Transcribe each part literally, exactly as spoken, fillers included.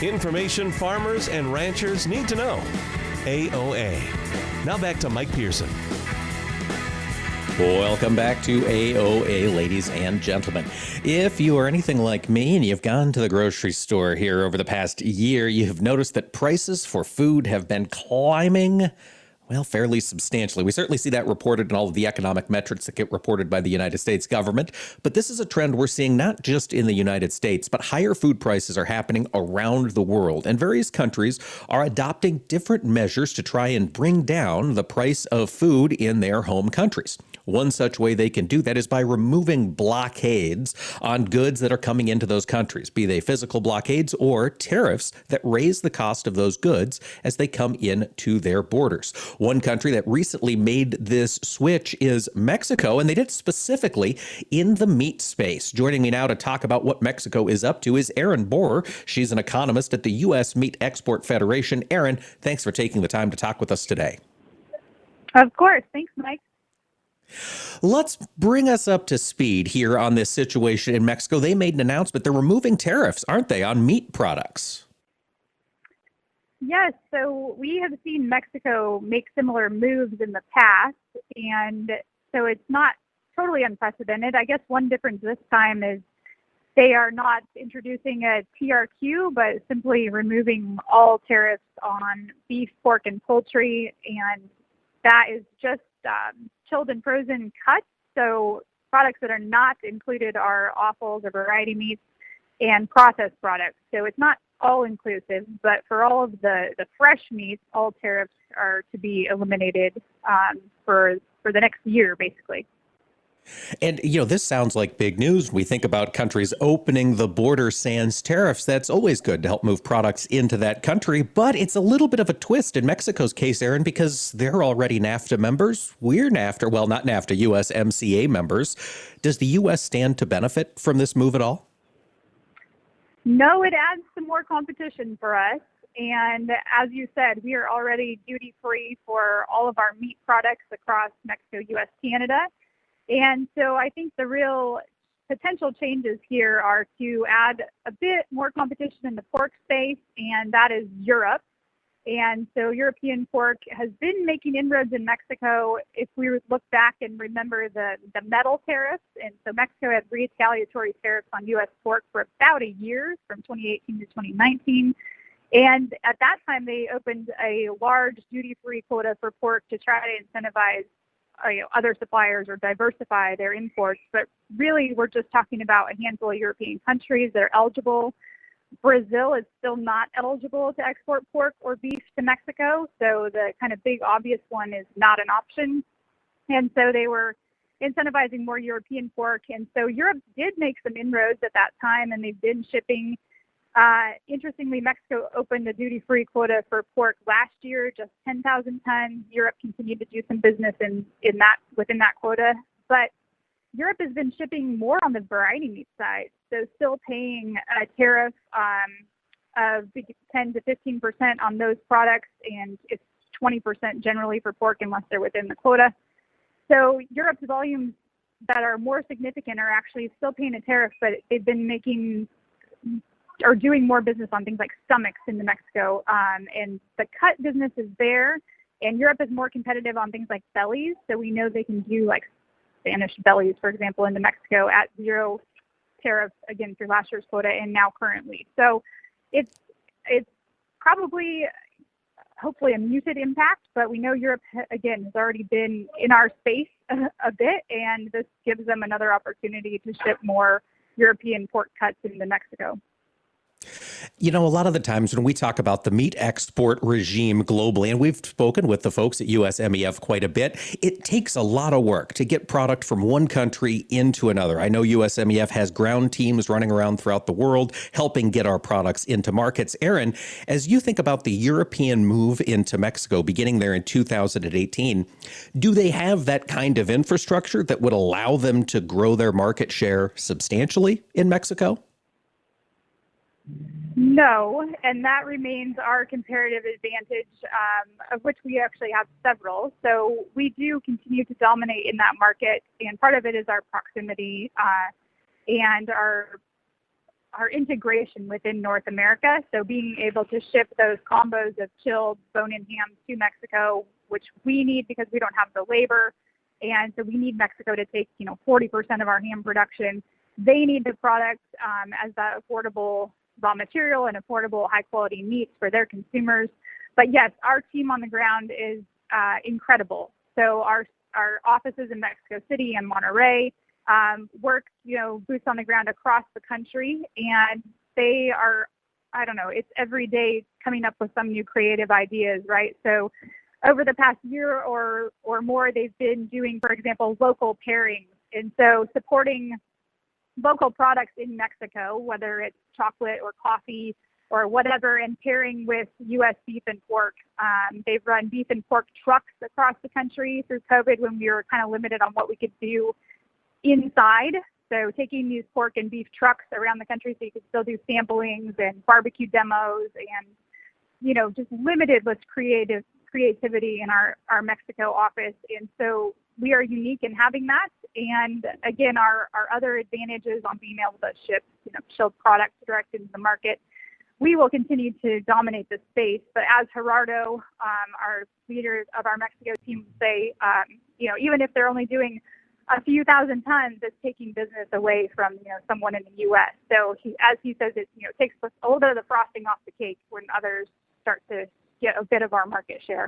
Information farmers and ranchers need to know. A O A. Now back to Mike Pearson. Welcome back to A O A, ladies and gentlemen. If you are anything like me and you've gone to the grocery store here over the past year, you've noticed that prices for food have been climbing, well, fairly substantially. We certainly see that reported in all of the economic metrics that get reported by the United States government. But this is a trend we're seeing not just in the United States, but higher food prices are happening around the world. And various countries are adopting different measures to try and bring down the price of food in their home countries. One such way they can do that is by removing blockades on goods that are coming into those countries, be they physical blockades or tariffs that raise the cost of those goods as they come in to their borders. One country that recently made this switch is Mexico, and they did it specifically in the meat space. Joining me now to talk about what Mexico is up to is Erin Borer. She's an economist at the U S Meat Export Federation. Erin, thanks for taking the time to talk with us today. Of course. Thanks, Mike. Let's bring us up to speed here on this situation in Mexico. They made an announcement. They're removing tariffs, aren't they, on meat products? Yes. So we have seen Mexico make similar moves in the past, and so it's not totally unprecedented. I guess one difference this time is they are not introducing a T R Q, but simply removing all tariffs on beef, pork, and poultry, and that is just um, chilled and frozen cuts. So products that are not included are offals or variety meats and processed products. So it's not all inclusive, but for all of the, the fresh meats, all tariffs are to be eliminated um, for for the next year, basically. And, you know, this sounds like big news. We think about countries opening the border sans tariffs. That's always good to help move products into that country. But it's a little bit of a twist in Mexico's case, Erin, because they're already NAFTA members. We're NAFTA, well, not NAFTA, U S M C A members. Does the U S stand to benefit from this move at all? No, it adds some more competition for us. And as you said, we are already duty-free for all of our meat products across Mexico, U S, Canada. And so I think the real potential changes here are to add a bit more competition in the pork space, and that is Europe. And so European pork has been making inroads in Mexico. If we look back and remember the, the metal tariffs, and so Mexico had retaliatory tariffs on U S pork for about a year, from twenty eighteen to twenty nineteen. And at that time, they opened a large duty-free quota for pork to try to incentivize Uh, you know, other suppliers or diversify their imports. But really, we're just talking about a handful of European countries that are eligible. Brazil is still not eligible to export pork or beef to Mexico, so the kind of big obvious one is not an option. And so they were incentivizing more European pork. And so Europe did make some inroads at that time, and they've been shipping. Uh, interestingly, Mexico opened a duty-free quota for pork last year, just ten thousand tons. Europe continued to do some business in, in that within that quota. But Europe has been shipping more on the variety meat side, so still paying a tariff um, of ten to fifteen percent on those products, and it's twenty percent generally for pork unless they're within the quota. So Europe's volumes that are more significant are actually still paying a tariff, but they've been making are doing more business on things like stomachs into Mexico. Um, and the cut business is there, and Europe is more competitive on things like bellies. So we know they can do like Spanish bellies, for example, into Mexico at zero tariff, again, through last year's quota and now currently. So it's, it's probably, hopefully a muted impact, but we know Europe, again, has already been in our space a, a bit, and this gives them another opportunity to ship more European pork cuts into Mexico. You know, a lot of the times when we talk about the meat export regime globally, and we've spoken with the folks at U S M E F quite a bit, it takes a lot of work to get product from one country into another. I know U S M E F has ground teams running around throughout the world, helping get our products into markets. Erin, as you think about the European move into Mexico, beginning there in two thousand eighteen, do they have that kind of infrastructure that would allow them to grow their market share substantially in Mexico? No, and that remains our comparative advantage, um, of which we actually have several. So we do continue to dominate in that market, and part of it is our proximity uh, and our our integration within North America. So being able to ship those combos of chilled bone-in ham to Mexico, which we need because we don't have the labor. And so we need Mexico to take, you know, forty percent of our ham production. They need the product um, as that affordable raw material and affordable high quality meats for their consumers. But yes, our team on the ground is uh, incredible. So our our offices in Mexico City and Monterrey um, work, you know, boots on the ground across the country, and they are, I don't know, it's every day coming up with some new creative ideas, right? So over the past year or or more, they've been doing, for example, local pairings, and so supporting local products in Mexico, whether it's chocolate or coffee or whatever, and pairing with U S beef and pork. Um, they've run beef and pork trucks across the country through COVID when we were kind of limited on what we could do inside. So taking these pork and beef trucks around the country so you could still do samplings and barbecue demos and, you know, just limitless creative creativity in our, our Mexico office. And so we are unique in having that. And again, our, our other advantages on being able to ship, you know, chilled products direct into the market, we will continue to dominate the space. But as Gerardo, um, our leader of our Mexico team, say, um, you know, even if they're only doing a few thousand tons, it's taking business away from, you know, someone in the U S. So he, as he says, it, you know, takes a little bit of the frosting off the cake when others start to get a bit of our market share.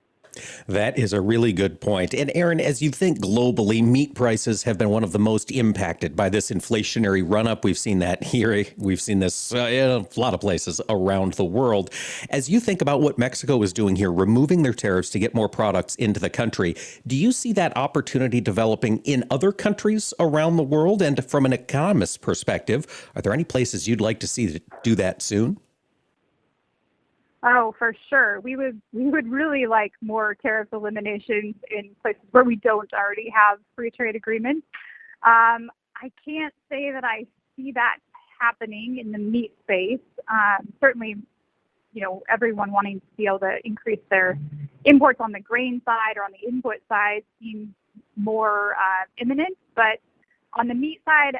That is a really good point. And Erin, as you think globally, meat prices have been one of the most impacted by this inflationary run-up. We've seen that here. We've seen this uh, in a lot of places around the world. As you think about what Mexico is doing here, removing their tariffs to get more products into the country, do you see that opportunity developing in other countries around the world? And from an economist's perspective, are there any places you'd like to see do that soon? Oh, for sure. We would we would really like more tariff eliminations in places where we don't already have free trade agreements. Um, I can't say that I see that happening in the meat space. Um, certainly, you know, everyone wanting to be able to increase their imports on the grain side or on the input side seems more uh, imminent. But on the meat side,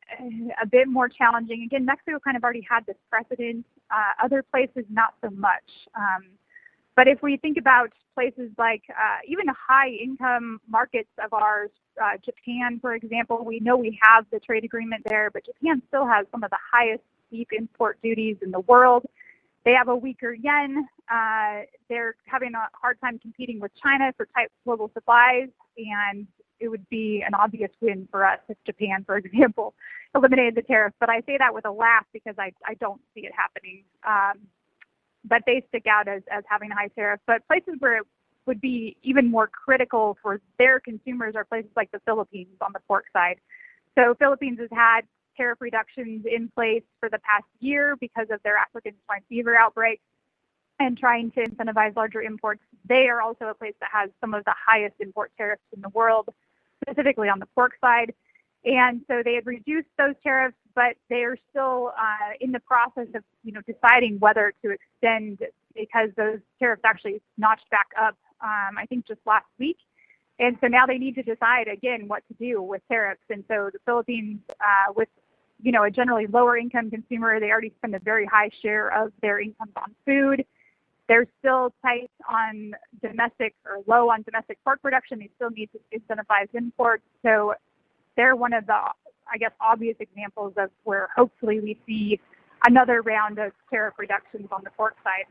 a bit more challenging. Again, Mexico kind of already had this precedent. Uh, other places, not so much. Um, but if we think about places like uh, even high-income markets of ours, uh, Japan, for example, we know we have the trade agreement there, but Japan still has some of the highest beef import duties in the world. They have a weaker yen. Uh, they're having a hard time competing with China for tight global supplies, and it would be an obvious win for us if Japan, for example, eliminated the tariffs. But I say that with a laugh because I, I don't see it happening. Um, but they stick out as, as having a high tariff. But places where it would be even more critical for their consumers are places like the Philippines on the pork side. So Philippines has had tariff reductions in place for the past year because of their African swine fever outbreak and trying to incentivize larger imports. They are also a place that has some of the highest import tariffs in the world, specifically on the pork side. And so they had reduced those tariffs, but they are still uh, in the process of, you know, deciding whether to extend because those tariffs actually notched back up, um, I think just last week. And so now they need to decide again what to do with tariffs. And so the Philippines, uh, with, you know, a generally lower income consumer, they already spend a very high share of their incomes on food. They're still tight on domestic or low on domestic pork production. They still need to incentivize imports. So they're one of the, I guess, obvious examples of where hopefully we see another round of tariff reductions on the pork side.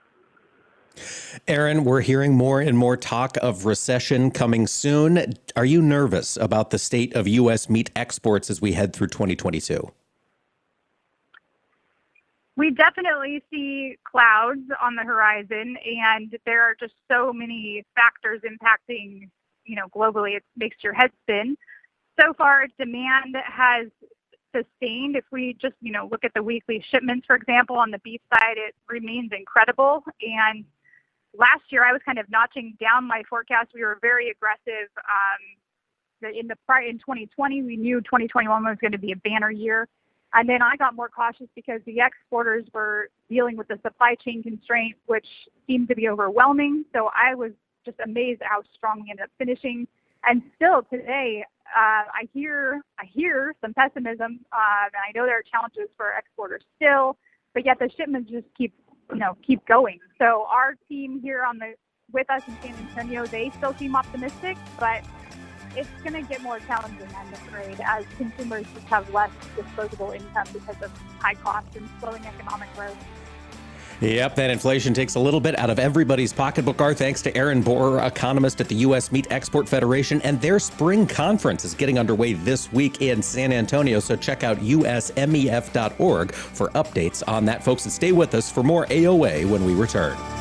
Erin, we're hearing more and more talk of recession coming soon. Are you nervous about the state of U S meat exports as we head through twenty twenty-two? We definitely see clouds on the horizon, and there are just so many factors impacting, you know, globally. It makes your head spin. So far, demand has sustained. If we just, you know, look at the weekly shipments, for example, on the beef side, it remains incredible. And last year, I was kind of notching down my forecast. We were very aggressive. Um, in the prior in twenty twenty, we knew twenty twenty-one was going to be a banner year. And then I got more cautious because the exporters were dealing with the supply chain constraint, which seemed to be overwhelming. So I was just amazed at how strong we ended up finishing. And still today, uh, I hear I hear some pessimism, uh, and I know there are challenges for exporters still, but yet the shipments just keep you know keep going. So our team here on the with us in San Antonio, they still seem optimistic, but it's going to get more challenging, I'm afraid, as consumers just have less disposable income because of high costs and slowing economic growth. Yep, that inflation takes a little bit out of everybody's pocketbook. Our thanks to Erin Borer, economist at the U S Meat Export Federation, and their spring conference is getting underway this week in San Antonio, so check out U S M E F dot org for updates on that, folks, and stay with us for more A O A when we return.